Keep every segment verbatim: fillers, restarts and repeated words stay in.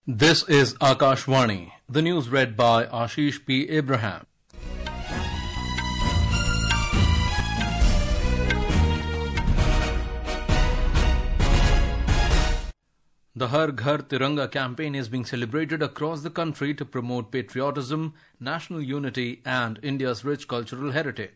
This is Akashvani. The news read by Ashish P. Abraham. The Har Ghar Tiranga campaign is being celebrated across the country to promote patriotism, national unity and India's rich cultural heritage.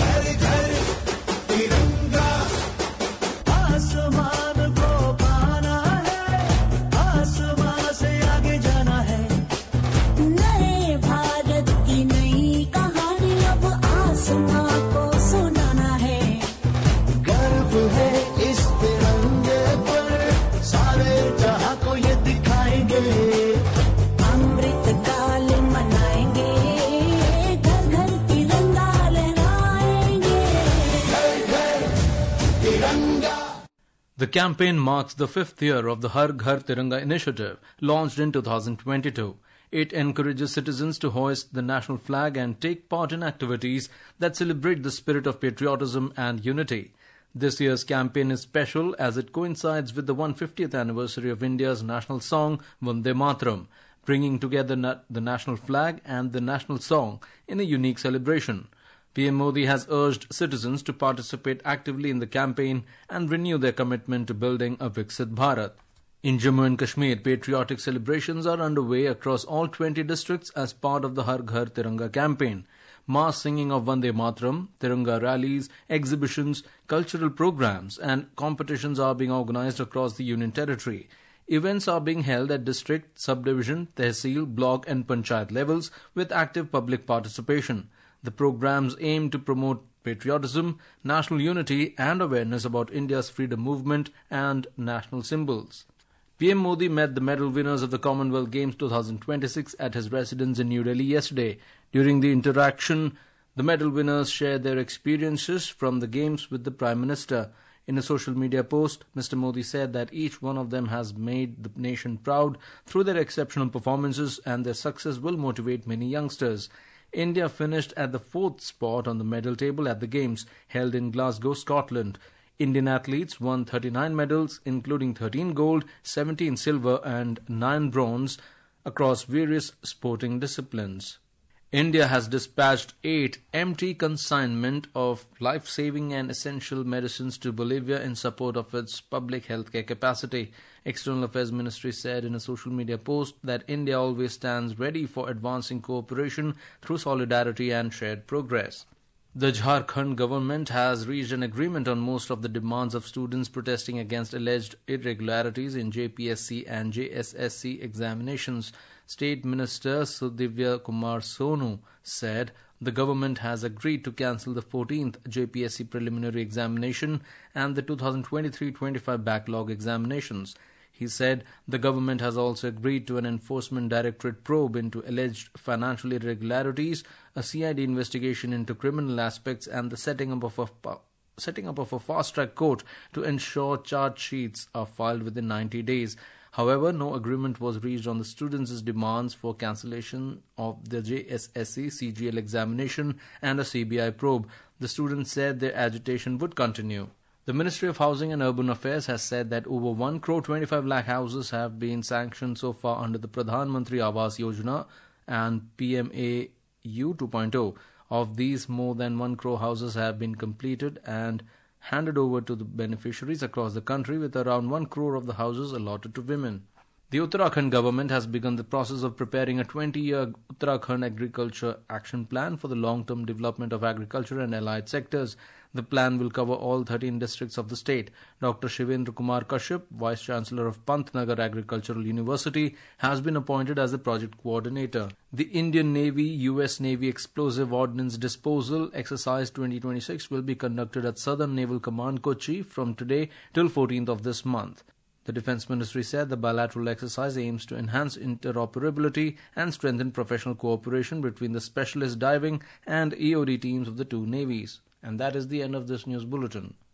The campaign marks the fifth year of the Har Ghar Tiranga initiative, launched in two thousand twenty-two. It encourages citizens to hoist the national flag and take part in activities that celebrate the spirit of patriotism and unity. This year's campaign is special as it coincides with the one hundred fiftieth anniversary of India's national song, Vande Mataram, bringing together na- the national flag and the national song in a unique celebration. P M Modi has urged citizens to participate actively in the campaign and renew their commitment to building a Viksit Bharat. In Jammu and Kashmir, patriotic celebrations are underway across all twenty districts as part of the Har Ghar Tiranga campaign. Mass singing of Vande Mataram, Tiranga rallies, exhibitions, cultural programs and competitions are being organized across the Union Territory. Events are being held at district, subdivision, tehsil, block and panchayat levels with active public participation. The programs aim to promote patriotism, national unity and awareness about India's freedom movement and national symbols. P M Modi met the medal winners of the Commonwealth Games twenty twenty-six at his residence in New Delhi yesterday. During the interaction, the medal winners shared their experiences from the Games with the Prime Minister. In a social media post, Mister Modi said that each one of them has made the nation proud through their exceptional performances and their success will motivate many youngsters. India finished at the fourth spot on the medal table at the Games held in Glasgow, Scotland. Indian athletes won thirty-nine medals, including thirteen gold, seventeen silver and nine bronze across various sporting disciplines. India has dispatched eight empty consignment of life-saving and essential medicines to Bolivia in support of its public healthcare capacity. External Affairs Ministry said in a social media post that India always stands ready for advancing cooperation through solidarity and shared progress. The Jharkhand government has reached an agreement on most of the demands of students protesting against alleged irregularities in J P S C and J S S C examinations. State Minister Sudivya Kumar Sonu said the government has agreed to cancel the fourteenth J P S C preliminary examination and the two thousand twenty-three twenty-five backlog examinations. He said the government has also agreed to an Enforcement Directorate probe into alleged financial irregularities, a C I D investigation into criminal aspects and the setting up of a setting up of a fast-track court to ensure charge sheets are filed within ninety days. However, no agreement was reached on the students' demands for cancellation of the J S S C C G L examination and a C B I probe. The students said their agitation would continue. The Ministry of Housing and Urban Affairs has said that over one crore twenty-five lakh houses have been sanctioned so far under the Pradhan Mantri Awas Yojana and P M A U two point oh. Of these, more than one crore houses have been completed and handed over to the beneficiaries across the country, with around one crore of the houses allotted to women. The Uttarakhand government has begun the process of preparing a twenty-year Uttarakhand Agriculture Action Plan for the long-term development of agriculture and allied sectors. The plan will cover all thirteen districts of the state. Doctor Shivendra Kumar Kashyap, Vice-Chancellor of Pantnagar Agricultural University, has been appointed as the project coordinator. The Indian Navy U S Navy Explosive Ordnance Disposal Exercise twenty twenty-six will be conducted at Southern Naval Command Kochi from today till fourteenth of this month. The Defence Ministry said the bilateral exercise aims to enhance interoperability and strengthen professional cooperation between the specialist diving and E O D teams of the two navies. And that is the end of this news bulletin.